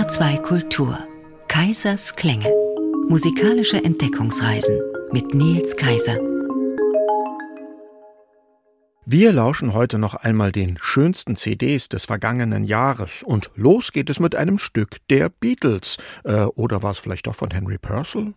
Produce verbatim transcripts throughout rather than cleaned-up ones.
H zwei Kultur. Kaisers Klänge. Musikalische Entdeckungsreisen mit Nils Kaiser. Wir lauschen heute noch einmal den schönsten C Ds des vergangenen Jahres. Und los geht es mit einem Stück der Beatles. Äh, oder war es vielleicht doch von Henry Purcell?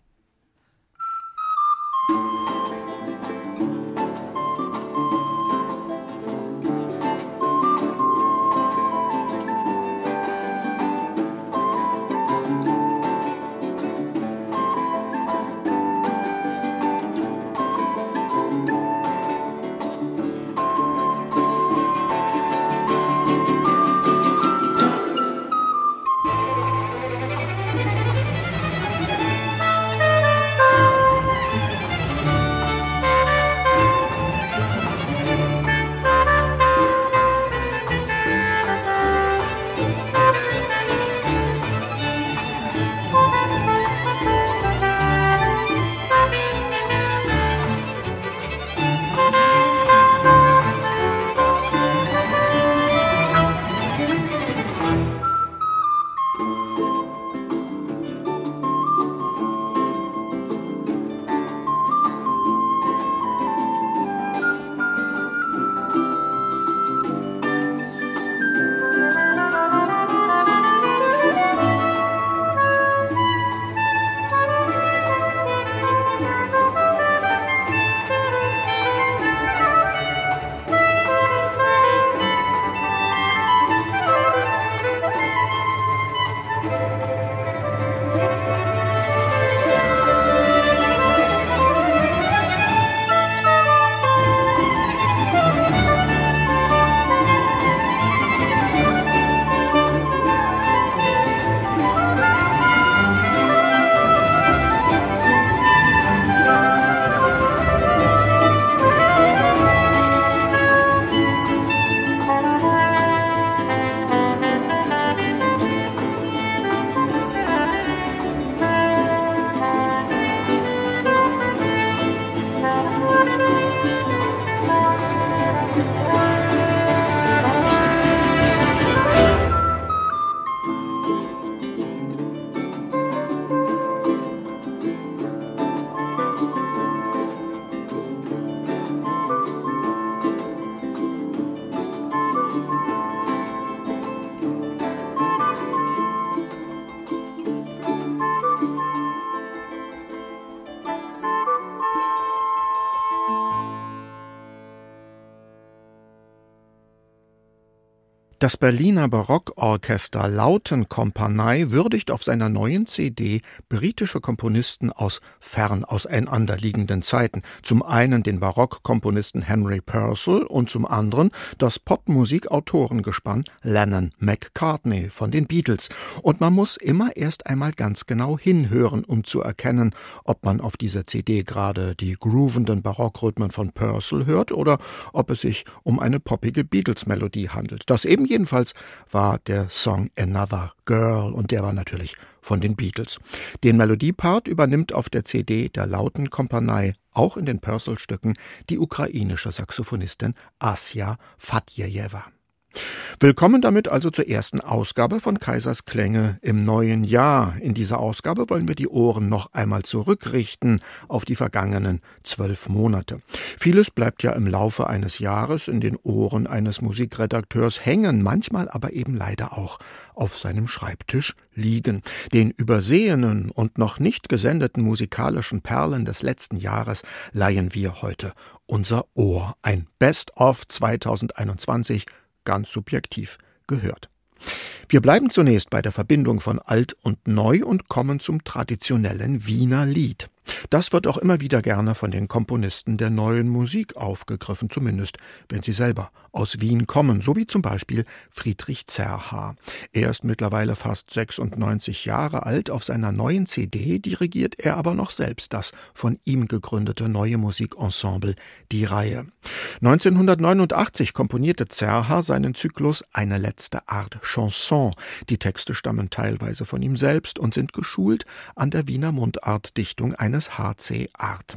Das Berliner Barockorchester Lautenkompanie würdigt auf seiner neuen C D britische Komponisten aus fern auseinanderliegenden Zeiten. Zum einen den Barockkomponisten Henry Purcell und zum anderen das Popmusikautorengespann Lennon-McCartney von den Beatles. Und man muss immer erst einmal ganz genau hinhören, um zu erkennen, ob man auf dieser C D gerade die groovenden Barockrhythmen von Purcell hört oder ob es sich um eine poppige Beatles-Melodie handelt. Das eben jedenfalls war der Song Another Girl und der war natürlich von den Beatles. Den Melodiepart übernimmt auf der C D der Lautenkompanie auch in den Purcell-Stücken die ukrainische Saxophonistin Asja Fadjejewa. Willkommen damit also zur ersten Ausgabe von Kaisers Klänge im neuen Jahr. In dieser Ausgabe wollen wir die Ohren noch einmal zurückrichten auf die vergangenen zwölf Monate. Vieles bleibt ja im Laufe eines Jahres in den Ohren eines Musikredakteurs hängen, manchmal aber eben leider auch auf seinem Schreibtisch liegen. Den übersehenen und noch nicht gesendeten musikalischen Perlen des letzten Jahres leihen wir heute unser Ohr. Ein Best-of zweitausendeinundzwanzig, ganz subjektiv gehört. Wir bleiben zunächst bei der Verbindung von Alt und Neu und kommen zum traditionellen Wiener Lied. Das wird auch immer wieder gerne von den Komponisten der neuen Musik aufgegriffen, zumindest wenn sie selber aus Wien kommen, so wie zum Beispiel Friedrich Zerha. Er ist mittlerweile fast sechsundneunzig Jahre alt. Auf seiner neuen C D dirigiert er aber noch selbst das von ihm gegründete Neue Musikensemble Die Reihe. neunzehnhundertneunundachtzig komponierte Zerha seinen Zyklus Eine letzte Art Chanson. Die Texte stammen teilweise von ihm selbst und sind geschult an der Wiener Mundartdichtung eines H C Artmann.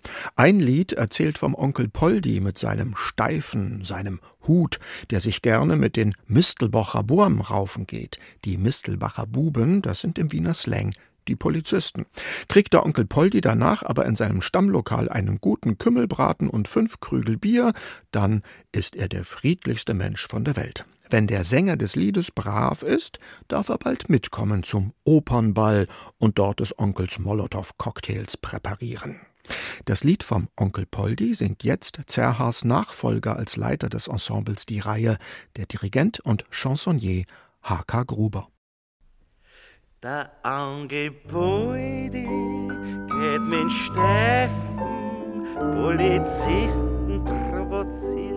Ein Lied erzählt vom Onkel Poldi mit seinem Steifen, seinem Hut, der sich gerne mit den Mistelbacher Burm raufen geht. Die Mistelbacher Buben, das sind im Wiener Slang die Polizisten. Kriegt der Onkel Poldi danach aber in seinem Stammlokal einen guten Kümmelbraten und fünf Krügel Bier, dann ist er der friedlichste Mensch von der Welt. Wenn der Sänger des Liedes brav ist, darf er bald mitkommen zum Opernball und dort des Onkels Molotow-Cocktails präparieren. Das Lied vom Onkel Poldi singt jetzt Zerhars Nachfolger als Leiter des Ensembles Die Reihe, der Dirigent und Chansonnier H K Gruber. Der Onkel Poldi geht mit Steffen Polizisten provozieren.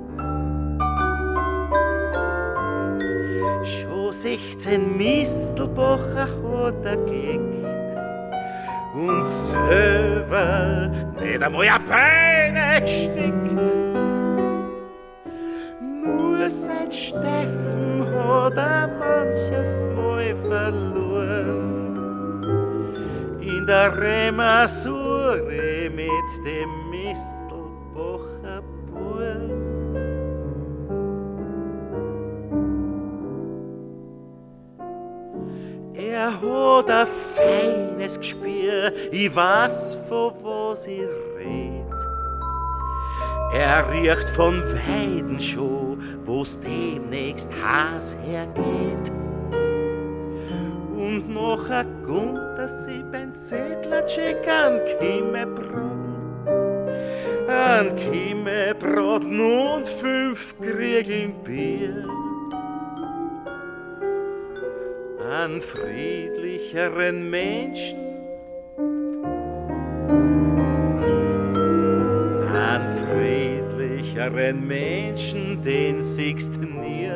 Schon sechzehn Mistelbacher hat er gelegt und selber nicht einmal ein Bein gesteckt. Nur sein Steffen hat er manches Mal verloren. In der Remasure mit dem Mistelbacher Burm. Er hat ein feines Gespür, ich weiß, von was ich red. Er riecht von Weiden schon, wo's demnächst heiß hergeht. Und nachher kommt er sich beim Sädlercheck an Kimmebraten, an Kimmebraten und fünf Kriegeln Bier. An friedlicheren Menschen, an friedlicheren Menschen, den siehst du nie.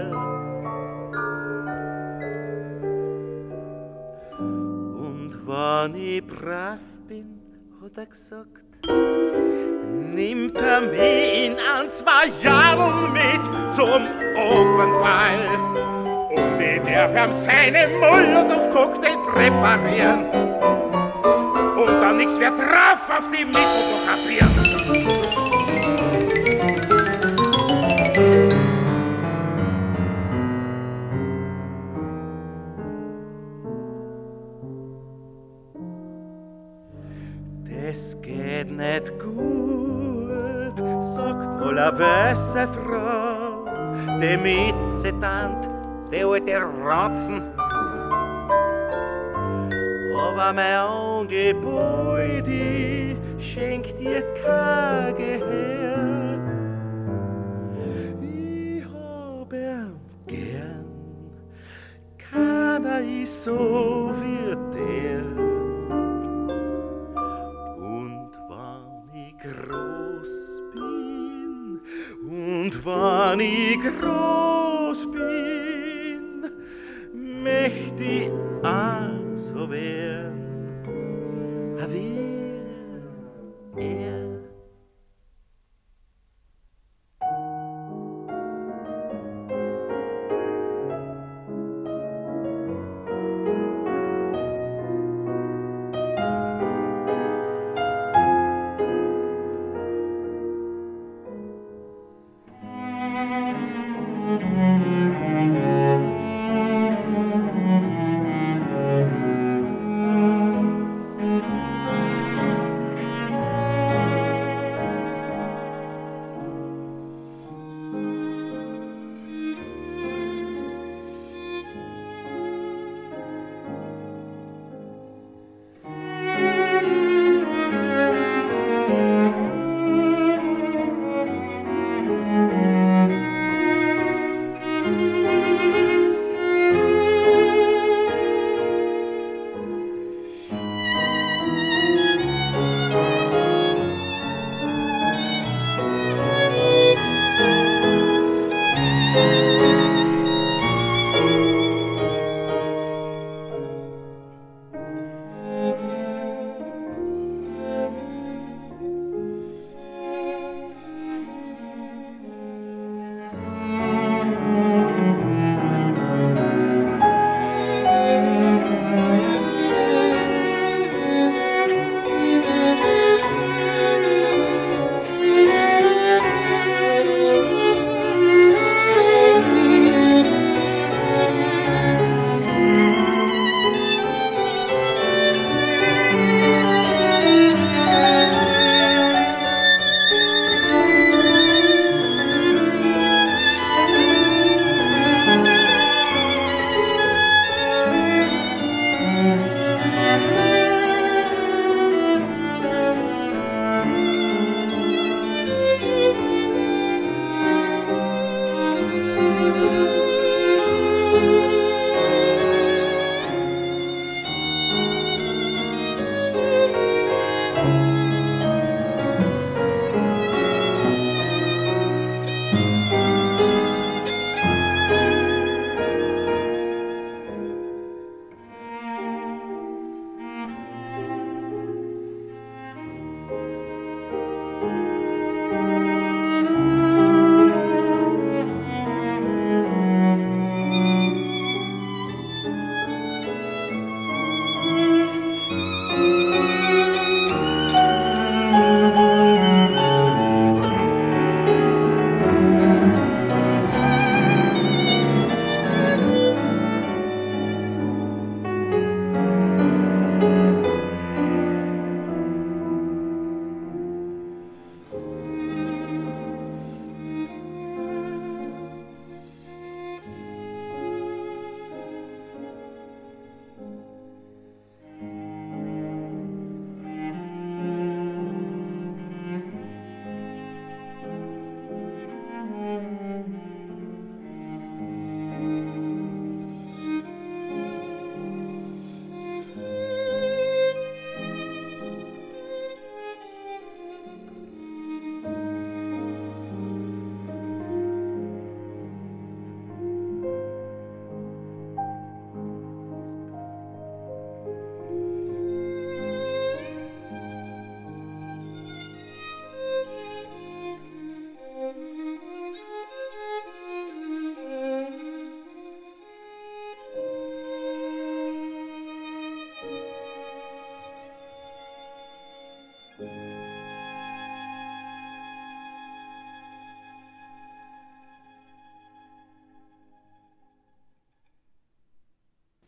Und wenn ich brav bin, hat er gesagt, nimmt er mich in ein, zwei Jahren mit zum Opernball. Und ich darf ihm seine Molotow-Cocktail präparieren. Und dann nix mehr drauf auf die Mistelbacher Bier. Das geht nicht gut, sagt allerweise Frau, die Mitzetant, die alte Ratzen. Aber mein Onkel Poldi schenkt dir kein Gehör. Ich hab ihn gern, keiner ist so wie der. Und wann ich groß bin, und wann ich groß bin, möcht ich auch so werden, wie er.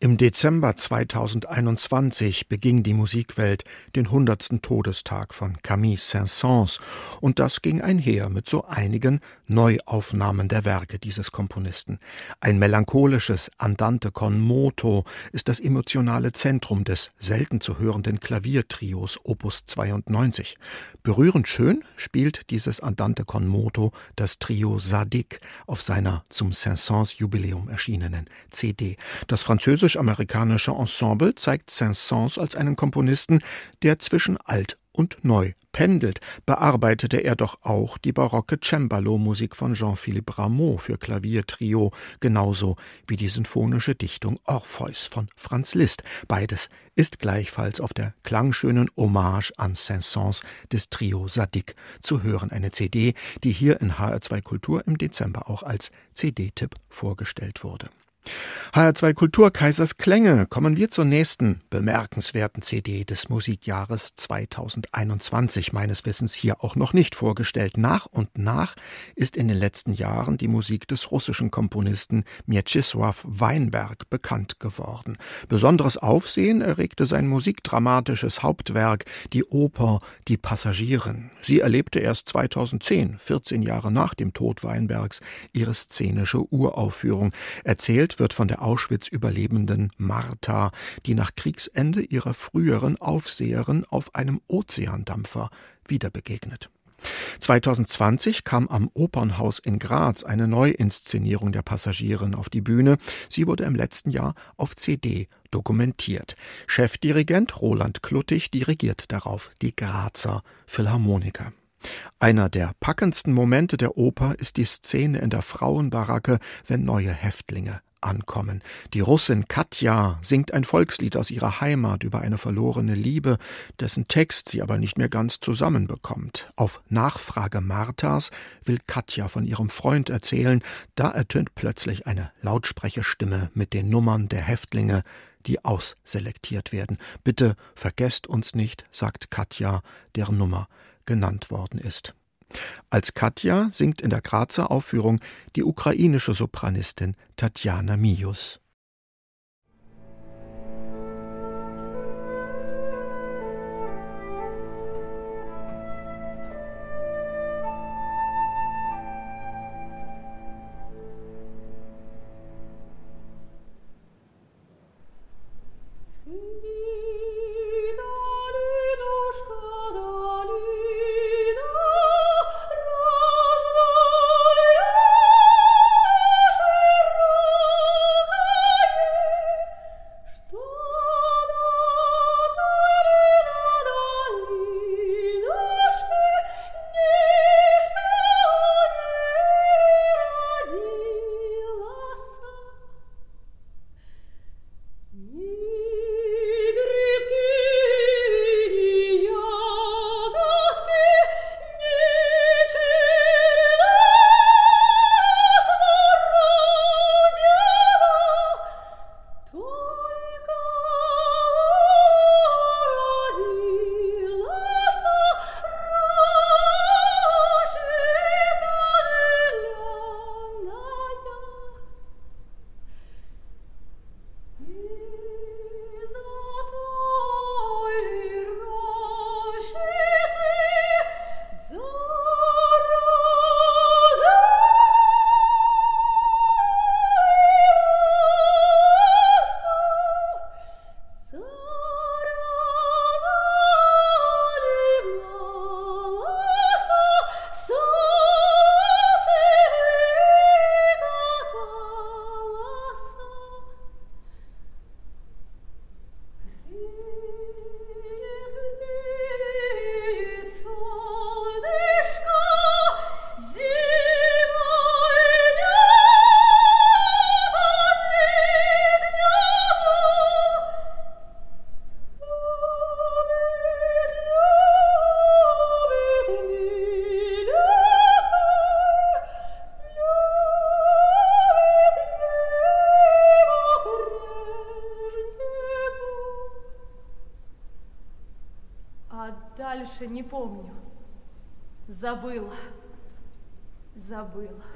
Im Dezember zweitausendeinundzwanzig beging die Musikwelt den hundertsten Todestag von Camille Saint-Saëns, und das ging einher mit so einigen Neuaufnahmen der Werke dieses Komponisten. Ein melancholisches Andante con moto ist das emotionale Zentrum des selten zu hörenden Klaviertrios Opus zweiundneunzig. Berührend schön spielt dieses Andante con moto das Trio Zadig auf seiner zum Saint-Saëns-Jubiläum erschienenen C D. Das französisch-amerikanische Ensemble zeigt Saint-Saëns als einen Komponisten, der zwischen alt und neu pendelt. Bearbeitete er doch auch die barocke Cembalo-Musik von Jean-Philippe Rameau für Klaviertrio, genauso wie die sinfonische Dichtung Orpheus von Franz Liszt. Beides ist gleichfalls auf der klangschönen Hommage an Saint-Saëns des Trio Zadig zu hören. Eine C D, die hier in H R zwei Kultur im Dezember auch als C D-Tipp vorgestellt wurde. H R zwei Kultur Kaisers Klänge. Kommen wir zur nächsten bemerkenswerten C D des Musikjahres zweitausendeinundzwanzig, meines Wissens hier auch noch nicht vorgestellt. Nach und nach ist in den letzten Jahren die Musik des russischen Komponisten Mieczysław Weinberg bekannt geworden. Besonderes Aufsehen erregte sein musikdramatisches Hauptwerk, die Oper Die Passagierin. Sie erlebte erst zweitausendzehn, vierzehn Jahre nach dem Tod Weinbergs, ihre szenische Uraufführung. Erzählt wird von der Auschwitz-Überlebenden Martha, die nach Kriegsende ihrer früheren Aufseherin auf einem Ozeandampfer wieder begegnet. zweitausendzwanzig kam am Opernhaus in Graz eine Neuinszenierung der Passagierin auf die Bühne. Sie wurde im letzten Jahr auf C D dokumentiert. Chefdirigent Roland Kluttig dirigiert darauf die Grazer Philharmoniker. Einer der packendsten Momente der Oper ist die Szene in der Frauenbaracke, wenn neue Häftlinge ankommen. Die Russin Katja singt ein Volkslied aus ihrer Heimat über eine verlorene Liebe, dessen Text sie aber nicht mehr ganz zusammenbekommt. Auf Nachfrage Marthas will Katja von ihrem Freund erzählen, da ertönt plötzlich eine Lautsprecherstimme mit den Nummern der Häftlinge, die ausselektiert werden. »Bitte vergesst uns nicht«, sagt Katja, deren Nummer genannt worden ist. Als Katja singt in der Grazer Aufführung die ukrainische Sopranistin Tatjana Mius. Дальше не помню. Забыла. Забыла.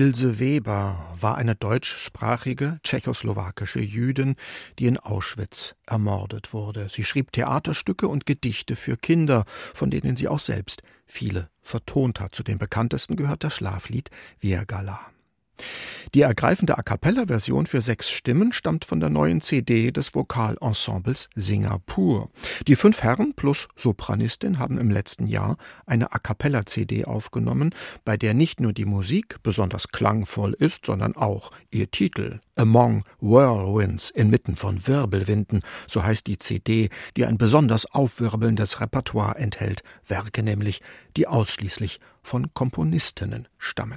Ilse Weber war eine deutschsprachige tschechoslowakische Jüdin, die in Auschwitz ermordet wurde. Sie schrieb Theaterstücke und Gedichte für Kinder, von denen sie auch selbst viele vertont hat. Zu den bekanntesten gehört das Schlaflied Virgala. Die ergreifende A-cappella-Version für sechs Stimmen stammt von der neuen C D des Vokalensembles Singapur. Die fünf Herren plus Sopranistin haben im letzten Jahr eine A-cappella-C D aufgenommen, bei der nicht nur die Musik besonders klangvoll ist, sondern auch ihr Titel Among Whirlwinds, inmitten von Wirbelwinden, so heißt die C D, die ein besonders aufwirbelndes Repertoire enthält, Werke nämlich, die ausschließlich von Komponistinnen stammen.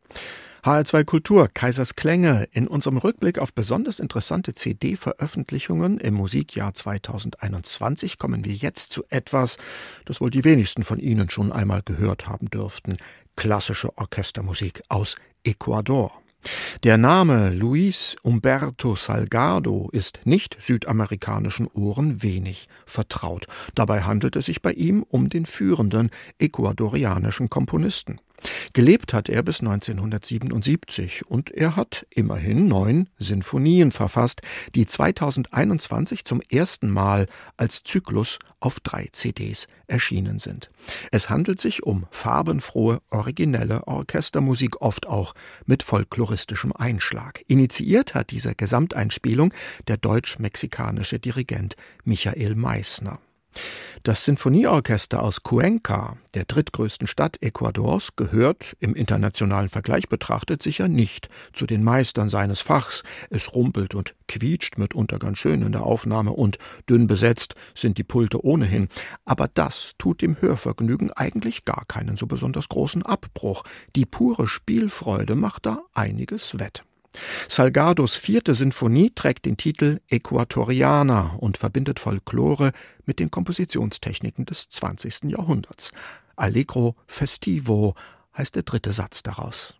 H R zwei Kultur, Kaisers Klänge. In unserem Rückblick auf besonders interessante C D-Veröffentlichungen im Musikjahr zweitausendeinundzwanzig kommen wir jetzt zu etwas, das wohl die wenigsten von Ihnen schon einmal gehört haben dürften: klassische Orchestermusik aus Ecuador. Der Name Luis Humberto Salgado ist nicht südamerikanischen Ohren wenig vertraut. Dabei handelt es sich bei ihm um den führenden ecuadorianischen Komponisten. Gelebt hat er bis neunzehnhundertsiebenundsiebzig und er hat immerhin neun Sinfonien verfasst, die zweitausendeinundzwanzig zum ersten Mal als Zyklus auf drei C Ds erschienen sind. Es handelt sich um farbenfrohe, originelle Orchestermusik, oft auch mit folkloristischem Einschlag. Initiiert hat diese Gesamteinspielung der deutsch-mexikanische Dirigent Michael Meissner. Das Sinfonieorchester aus Cuenca, der drittgrößten Stadt Ecuadors, gehört im internationalen Vergleich betrachtet sicher nicht zu den Meistern seines Fachs. Es rumpelt und quietscht mitunter ganz schön in der Aufnahme und dünn besetzt sind die Pulte ohnehin. Aber das tut dem Hörvergnügen eigentlich gar keinen so besonders großen Abbruch. Die pure Spielfreude macht da einiges wett. Salgados vierte Sinfonie trägt den Titel Äquatorianer und verbindet Folklore mit den Kompositionstechniken des zwanzigsten Jahrhunderts. Allegro festivo heißt der dritte Satz daraus.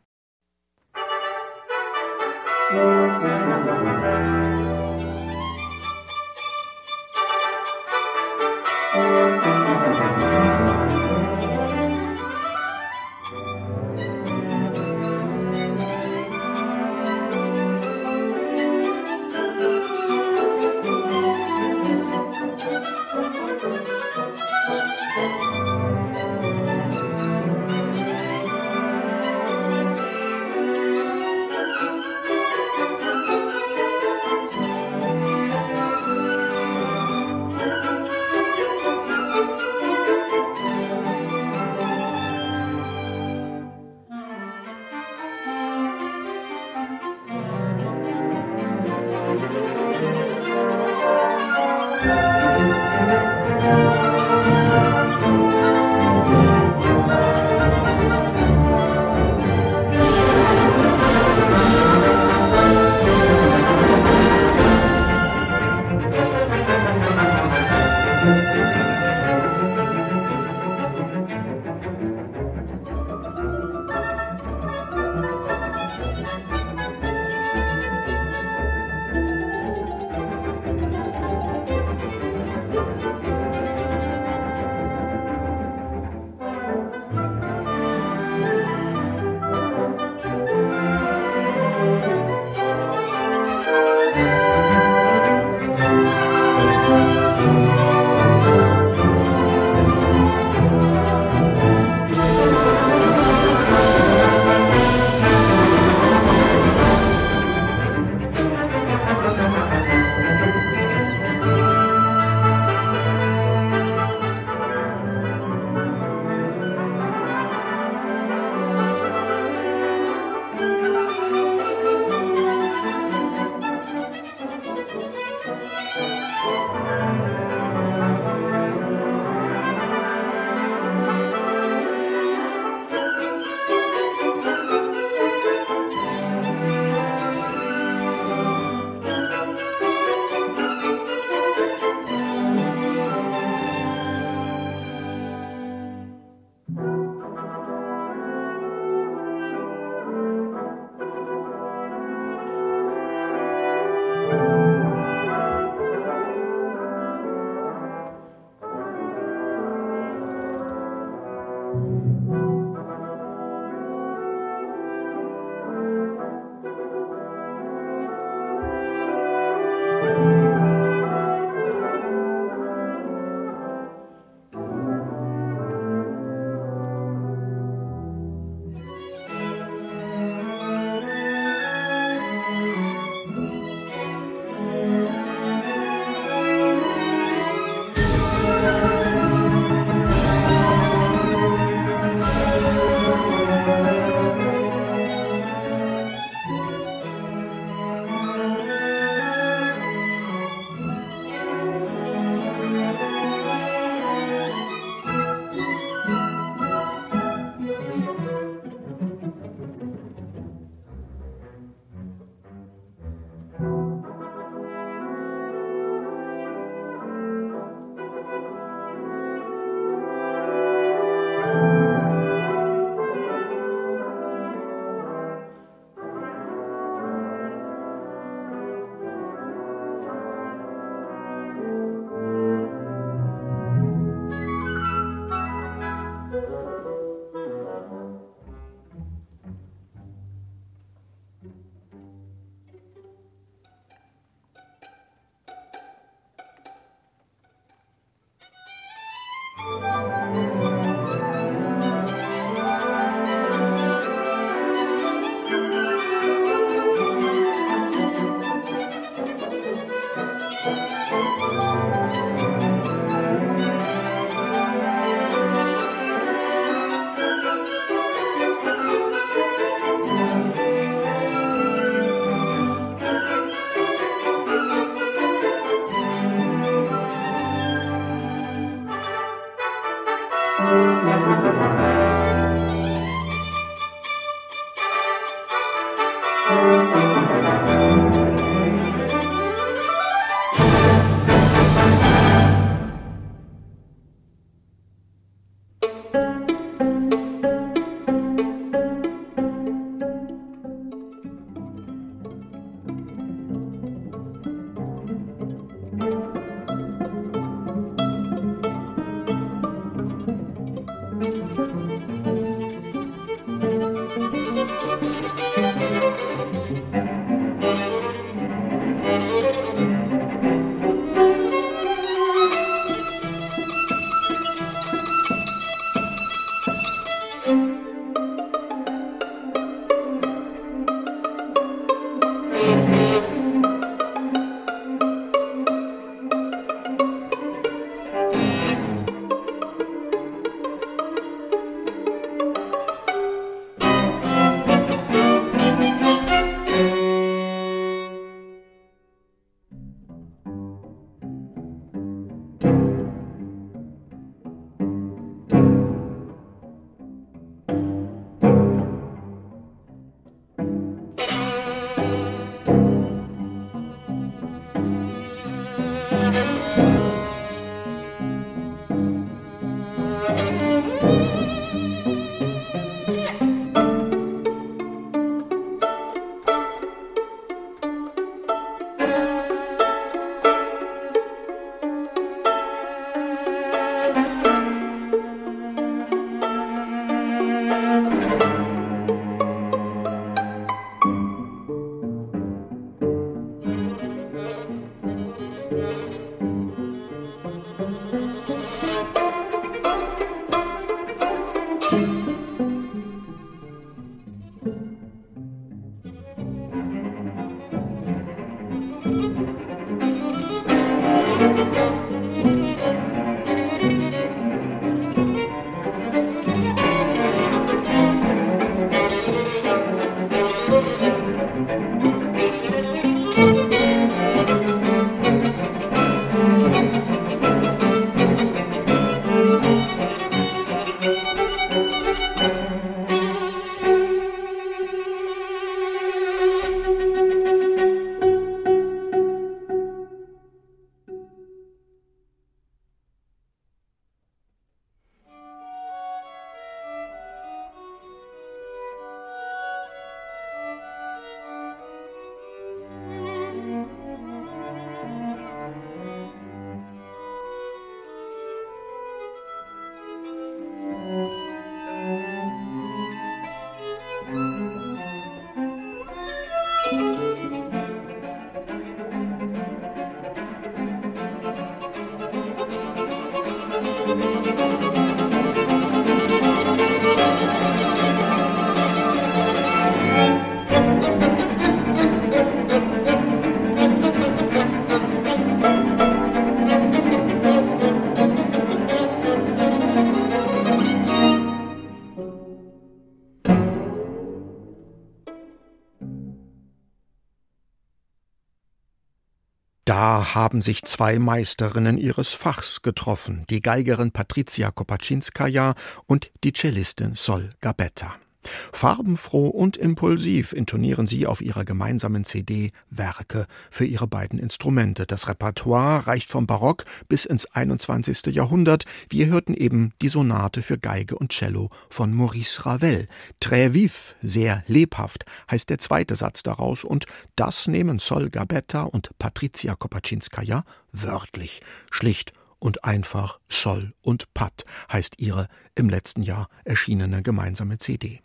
Da haben sich zwei Meisterinnen ihres Fachs getroffen, die Geigerin Patrycja Kopaczynskaja und die Cellistin Sol Gabetta. Farbenfroh und impulsiv intonieren sie auf ihrer gemeinsamen C D Werke für ihre beiden Instrumente. Das Repertoire reicht vom Barock bis ins einundzwanzigste Jahrhundert. Wir hörten eben die Sonate für Geige und Cello von Maurice Ravel. Très vif, sehr lebhaft, heißt der zweite Satz daraus, und das nehmen Sol Gabetta und Patrycja Kopaczynskaja wörtlich. Schlicht und einfach Sol und Pat heißt ihre im letzten Jahr erschienene gemeinsame C D.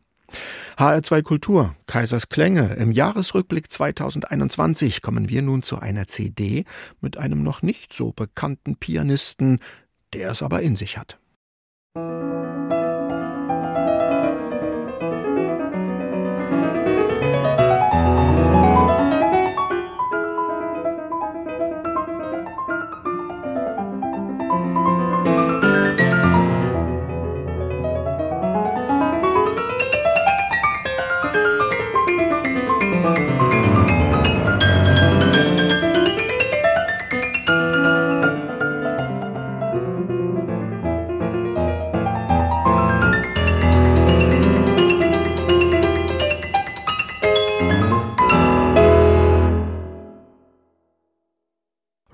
H R zwei Kultur, Kaisers Klänge. Im Jahresrückblick zweitausendeinundzwanzig kommen wir nun zu einer C D mit einem noch nicht so bekannten Pianisten, der es aber in sich hat.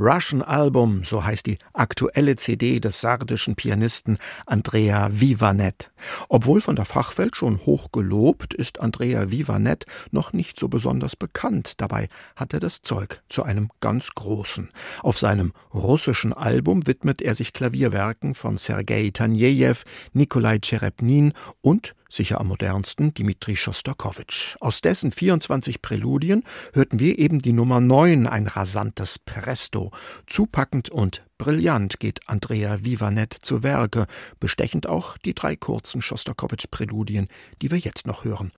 Russian Album, so heißt die aktuelle C D des sardischen Pianisten Andrea Vivanet. Obwohl von der Fachwelt schon hoch gelobt, ist Andrea Vivanet noch nicht so besonders bekannt. Dabei hat er das Zeug zu einem ganz Großen. Auf seinem russischen Album widmet er sich Klavierwerken von Sergei Tanejew, Nikolai Cherepnin und sicher am modernsten Dmitri Schostakowitsch. Aus dessen vierundzwanzig Präludien hörten wir eben die Nummer neun, ein rasantes Presto. Zupackend und brillant geht Andrea Vivanet zu Werke, bestechend auch die drei kurzen Schostakowitsch-Präludien, die wir jetzt noch hören.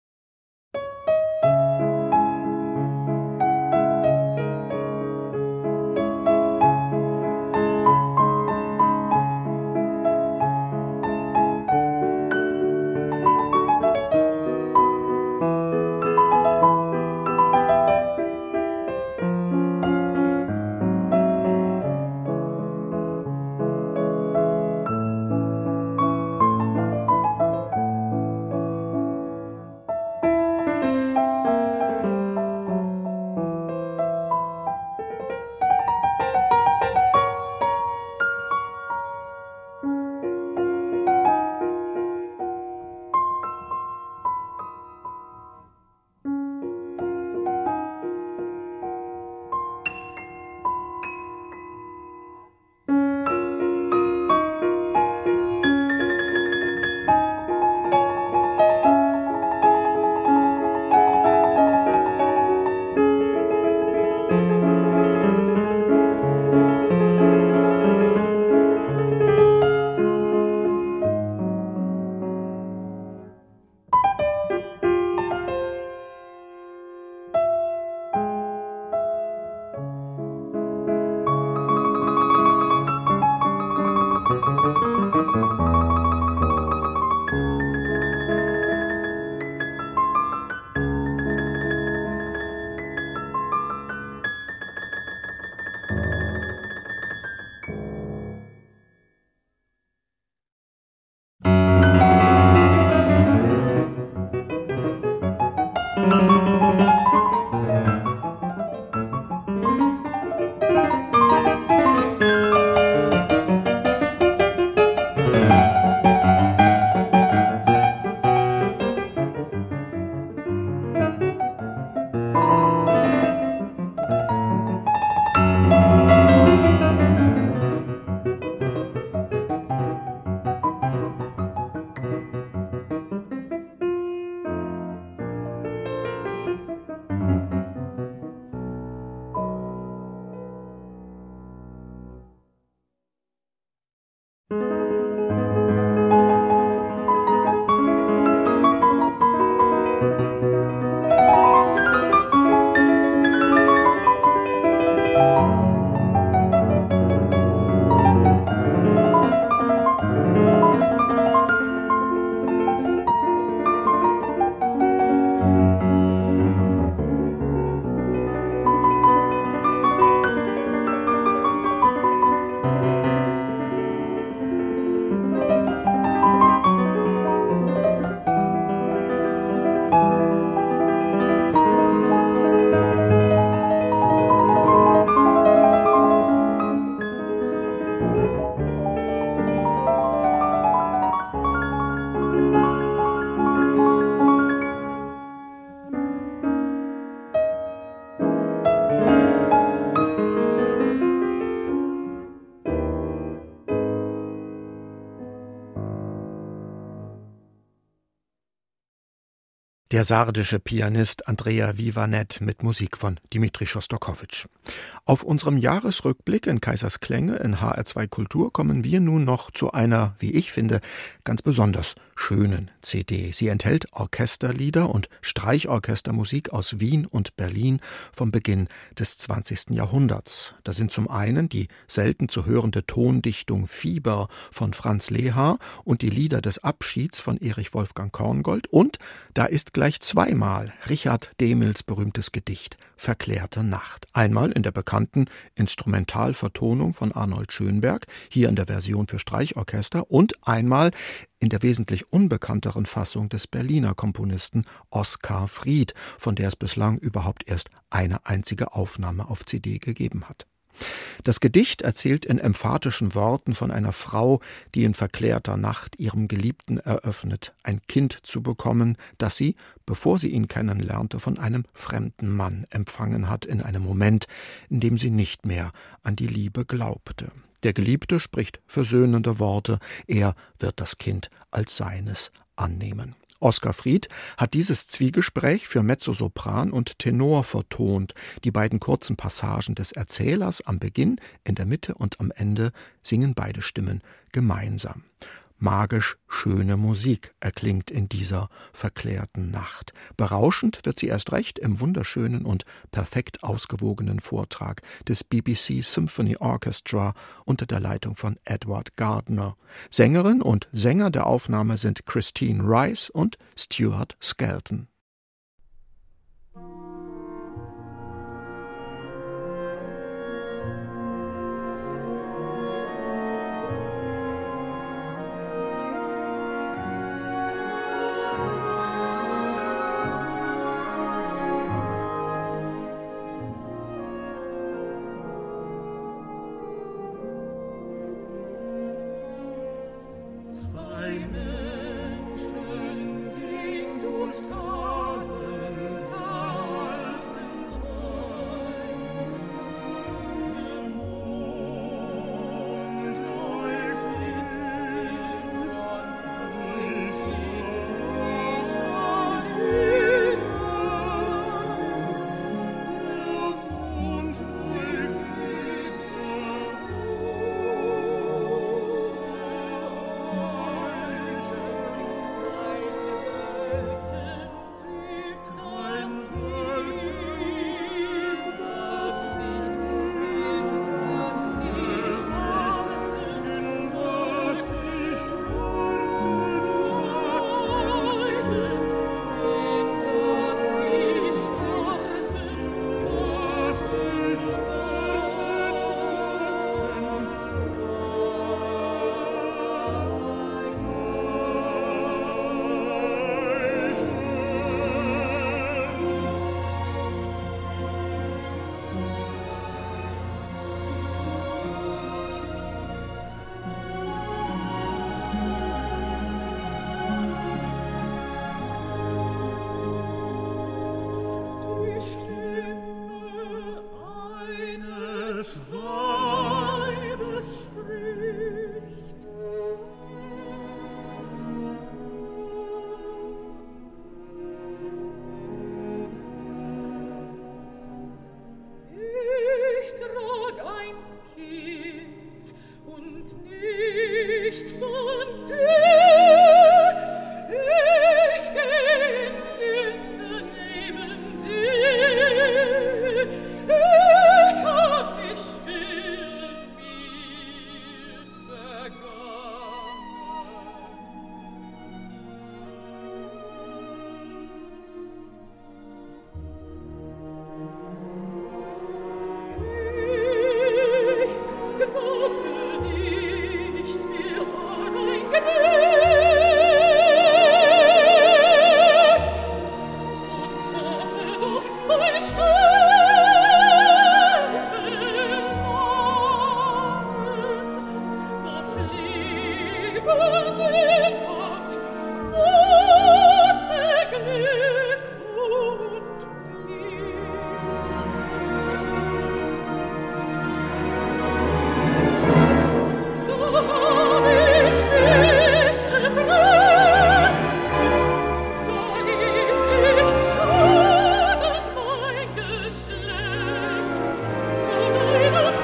Der sardische Pianist Andrea Vivanet mit Musik von Dmitri Schostakowitsch. Auf unserem Jahresrückblick in Kaisers Klänge in H R zwei Kultur kommen wir nun noch zu einer, wie ich finde, ganz besonders schönen C D. Sie enthält Orchesterlieder und Streichorchestermusik aus Wien und Berlin vom Beginn des zwanzigsten Jahrhunderts. Da sind zum einen die selten zu hörende Tondichtung Fieber von Franz Lehár und die Lieder des Abschieds von Erich Wolfgang Korngold, und da ist gleich zweimal Richard Dehmels berühmtes Gedicht Verklärte Nacht. Einmal in der bekannten Instrumentalvertonung von Arnold Schönberg, hier in der Version für Streichorchester, und einmal in der wesentlich unbekannteren Fassung des Berliner Komponisten Oskar Fried, von der es bislang überhaupt erst eine einzige Aufnahme auf C D gegeben hat. Das Gedicht erzählt in emphatischen Worten von einer Frau, die in verklärter Nacht ihrem Geliebten eröffnet, ein Kind zu bekommen, das sie, bevor sie ihn kennenlernte, von einem fremden Mann empfangen hat, in einem Moment, in dem sie nicht mehr an die Liebe glaubte. Der Geliebte spricht versöhnende Worte, er wird das Kind als seines annehmen. Oskar Fried hat dieses Zwiegespräch für Mezzosopran und Tenor vertont. Die beiden kurzen Passagen des Erzählers am Beginn, in der Mitte und am Ende singen beide Stimmen gemeinsam. Magisch schöne Musik erklingt in dieser verklärten Nacht. Berauschend wird sie erst recht im wunderschönen und perfekt ausgewogenen Vortrag des B B C Symphony Orchestra unter der Leitung von Edward Gardner. Sängerin und Sänger der Aufnahme sind Christine Rice und Stuart Skelton.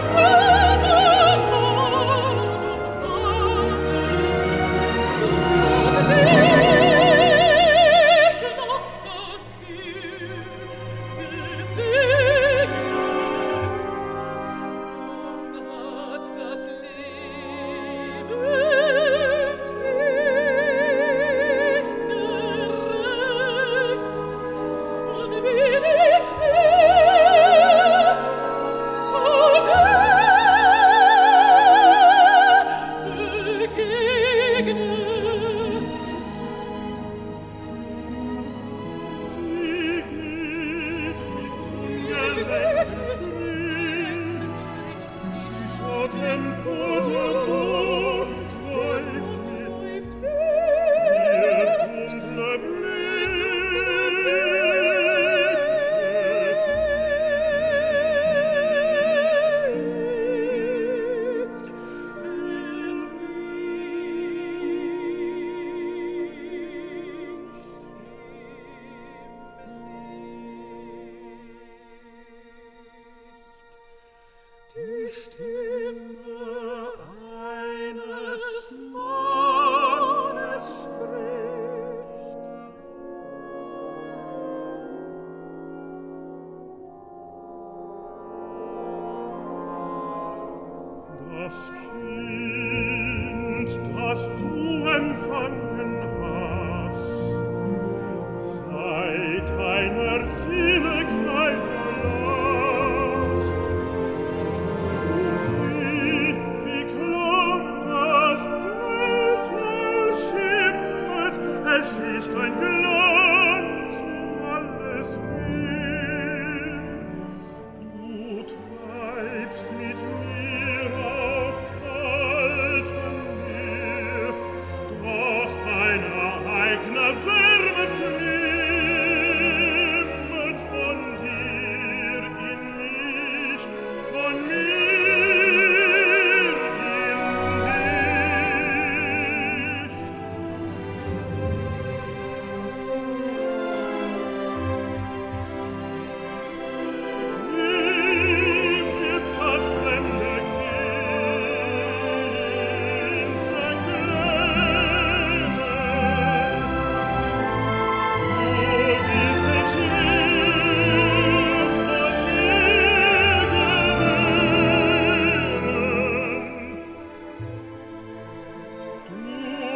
Thank you.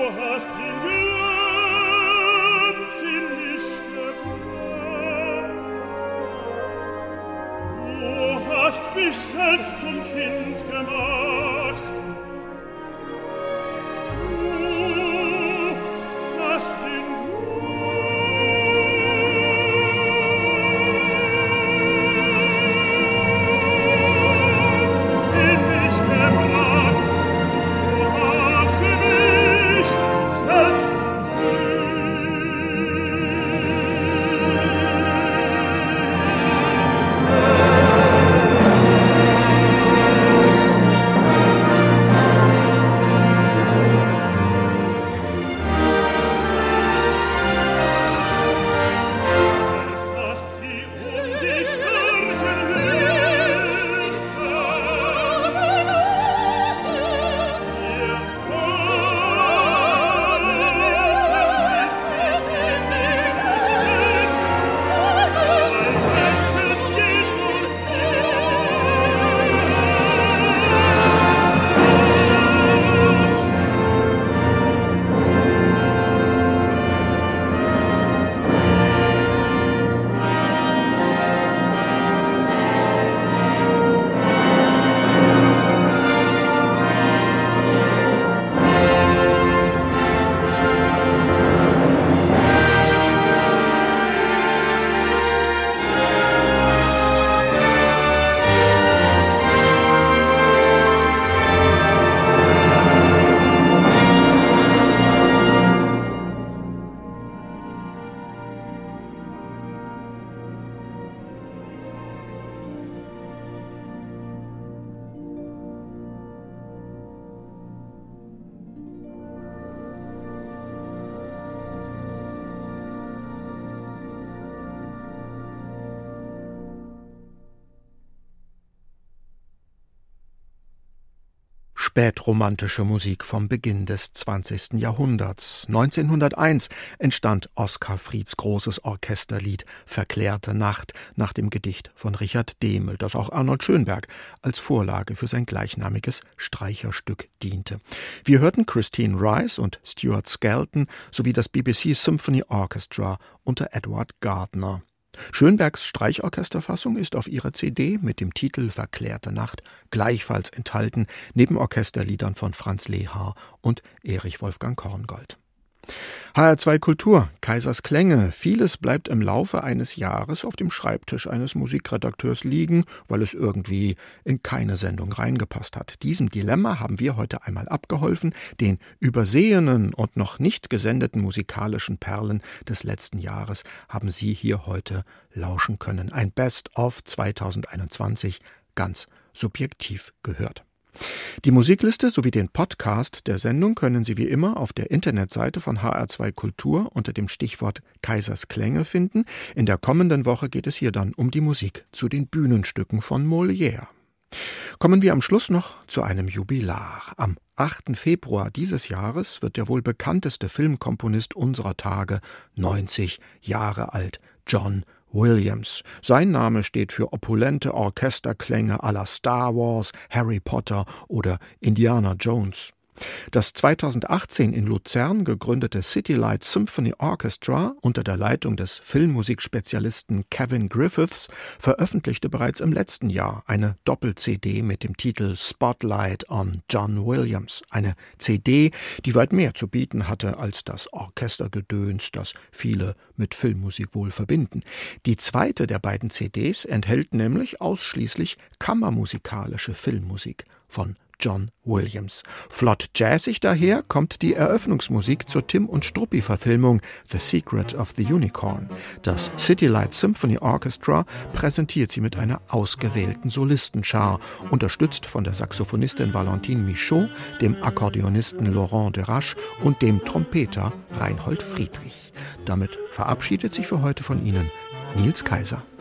Spätromantische Musik vom Beginn des zwanzigsten Jahrhunderts. neunzehnhunderteins entstand Oskar Frieds großes Orchesterlied »Verklärte Nacht« nach dem Gedicht von Richard Dehmel, das auch Arnold Schönberg als Vorlage für sein gleichnamiges Streicherstück diente. Wir hörten Christine Rice und Stuart Skelton sowie das B B C Symphony Orchestra unter Edward Gardner. Schönbergs Streichorchesterfassung ist auf ihrer C D mit dem Titel »Verklärte Nacht« gleichfalls enthalten, neben Orchesterliedern von Franz Lehár und Erich Wolfgang Korngold. H R zwei Kultur, Kaisers Klänge. Vieles bleibt im Laufe eines Jahres auf dem Schreibtisch eines Musikredakteurs liegen, weil es irgendwie in keine Sendung reingepasst hat. Diesem Dilemma haben wir heute einmal abgeholfen, den übersehenen und noch nicht gesendeten musikalischen Perlen des letzten Jahres haben Sie hier heute lauschen können. Ein Best-of zweitausendeinundzwanzig, ganz subjektiv gehört. Die Musikliste sowie den Podcast der Sendung können Sie wie immer auf der Internetseite von H R zwei Kultur unter dem Stichwort Kaisers Klänge finden. In der kommenden Woche geht es hier dann um die Musik zu den Bühnenstücken von Molière. Kommen wir am Schluss noch zu einem Jubilar. Am achten Februar dieses Jahres wird der wohl bekannteste Filmkomponist unserer Tage neunzig Jahre alt, John Williams. Sein Name steht für opulente Orchesterklänge à la Star Wars, Harry Potter oder Indiana Jones. Das zweitausendachtzehn in Luzern gegründete City Light Symphony Orchestra unter der Leitung des Filmmusikspezialisten Kevin Griffiths veröffentlichte bereits im letzten Jahr eine Doppel-C D mit dem Titel Spotlight on John Williams. Eine C D, die weit mehr zu bieten hatte als das Orchestergedöns, das viele mit Filmmusik wohl verbinden. Die zweite der beiden C Ds enthält nämlich ausschließlich kammermusikalische Filmmusik von John Williams. Flott jazzig daher kommt die Eröffnungsmusik zur Tim und Struppi-Verfilmung The Secret of the Unicorn. Das City Light Symphony Orchestra präsentiert sie mit einer ausgewählten Solistenschar, unterstützt von der Saxophonistin Valentine Michaud, dem Akkordeonisten Laurent Derache und dem Trompeter Reinhold Friedrich. Damit verabschiedet sich für heute von Ihnen Niels Kaiser.